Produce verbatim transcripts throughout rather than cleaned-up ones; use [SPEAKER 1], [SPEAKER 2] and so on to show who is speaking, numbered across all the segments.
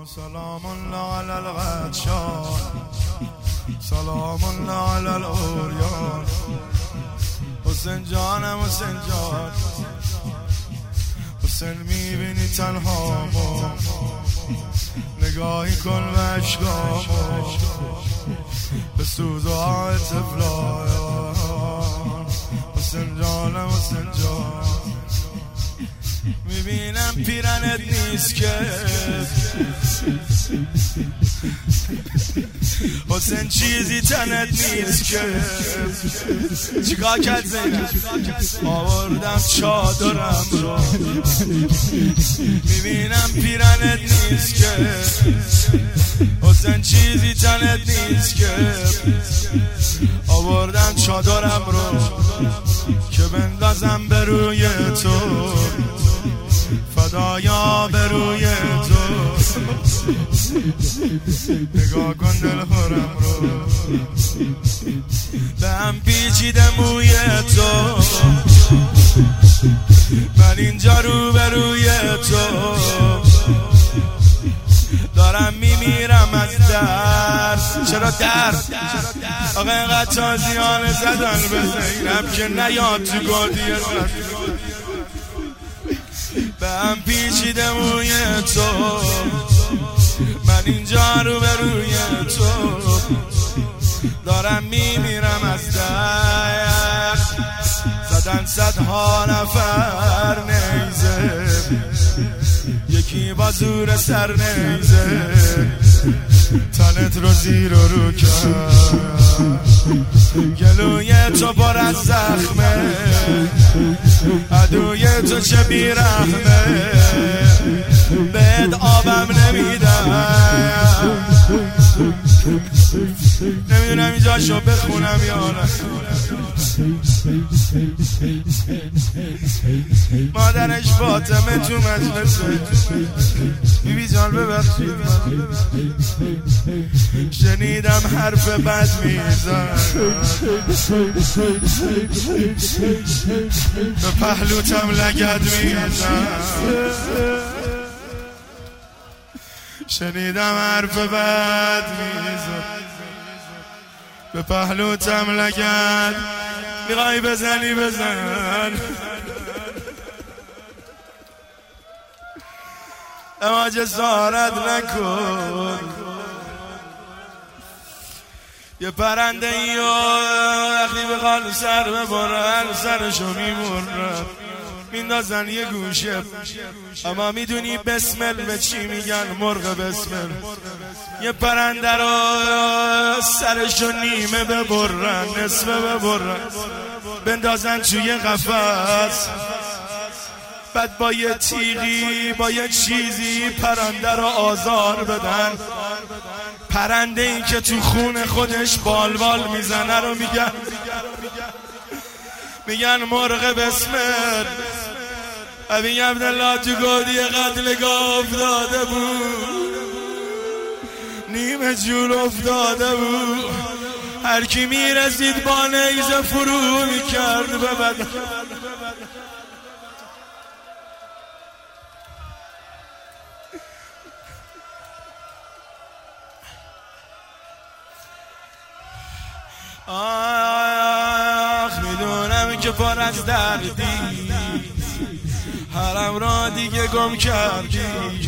[SPEAKER 1] سلام الله علی الغدشان، سلام الله علی الاوریان. حسین جانم حسین جان، حسین میبینی تنهامو، نگاهی کن و اشکامو، به سوزهای طفلان. حسین جانم حسین جان، میبینم پیرنت نیست که حسین چیزی تنت نیست که. چیکار کرد زینب؟ آوردم چادرم رو، میبینم پیرنت نیست که حسین چیزی تنت نیست که. آوردم چادرم رو که بندازم به روی تو، فدایا به روی تو. نگاه کن دل خورم رو، به هم پیچیده موی تو. من اینجا رو به روی تو دارم میمیرم از درد. چرا درد؟ آقا اینقدر تازیانه زدن به زینب که نیاد تو گودی زد. به هم پیچیده موی تو، من اینجا رو به روی تو دارم میمیرم از درد. زدن صدها نفر نیزه، یکی با زور سر نیزه تنت رو زیر و رو کرد. گلوی تو پر از زخمه، عدوی تو چه بیرحمه، بهت آبم نمیدم. نمیدونم اینجا شو بخونم یا نه. مادرش فاطمه تو مجلسه، بیبی جان ببخشید شنیدم حرف بد میزن، به پهلوتم لگد میزن. شنیدم حرف بد میزن، به پهلوتم لگد. میخوای بزنی بزن، اما جسارت نکن. یه پرنده ای وقتی بخواد سر ببرن سرشو میبرن، میندازن یه گوشه. اما میدونی بسمل به چی میگن؟ مرغ بسمل. یه پرنده رو سرشو نیمه ببرن، نصفه ببرن، بندازن توی قفس، بعد با یه تیغی با یه چیزی پرنده رو آزار بدن. پرنده این که تو خون خودش بالبال میزنه رو میگن میگن مرغ بسمل. ابی عبدالله تو گودی قتلگاه افتاده بود، نیمه جور افتاده بود. هر کی میرسید با نیزه فرو میکرد به بدن. آخ میدونم که پر از دردی، حرم را دیگه گم کردی،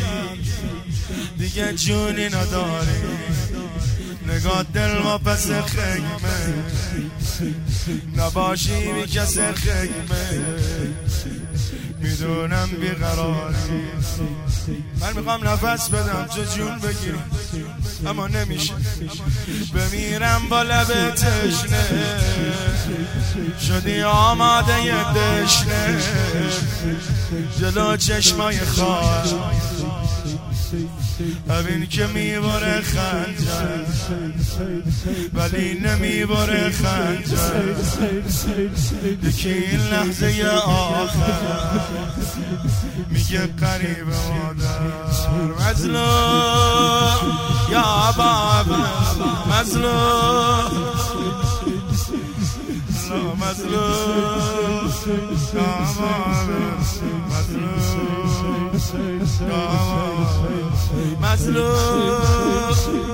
[SPEAKER 1] دیگه جونی نداری. نگاه دل ما پس خیمه، نباشی بی کس خیمه. میدونم بیقراری، من میخوام نفس بدم تو جون بگیری اما نمیشه. بمیرم با لب تشنه، شدی آماده ی دشنه، جلو چشمای خواهر. ببین که میبره خنجر ولی نمیبره خنجر. یکی این لحظه آخر میگه قریب مادر. مظلوم یا بابا مظلوم، مظلوم مظلوم مظلوم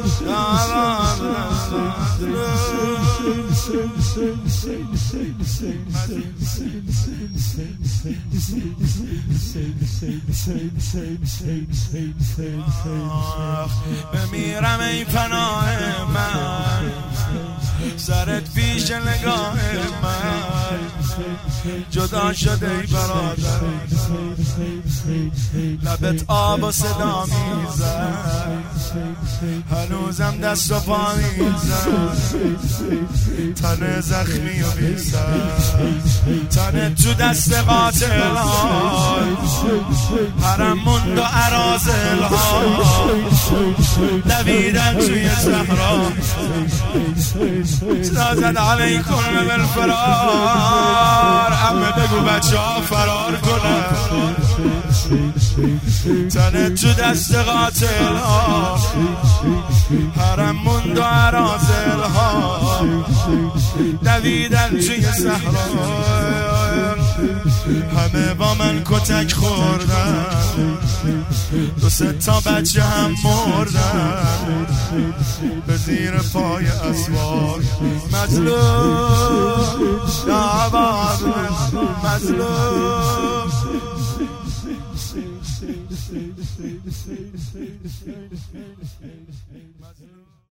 [SPEAKER 1] بمیرم ای پناه من سرت پیش نگاه من جدا شده ای برادر لبت آب و صدا میزن هنوزم دست و پا میزن تن زخمی و بیزن تن تو دست قاتل ها حرم موند و عرازل ها دویدن توی صحرا زد علیکم بالفرار عمه بگو بچه ها فرار کنن تن تو دست قاتل ها حرم موند و عرازل ها دویدن توی صحرا همه با من کتک خوردن دو سه تا بچه هم مردن به زیر پای اسوار مظلوم یا عباد مظلوم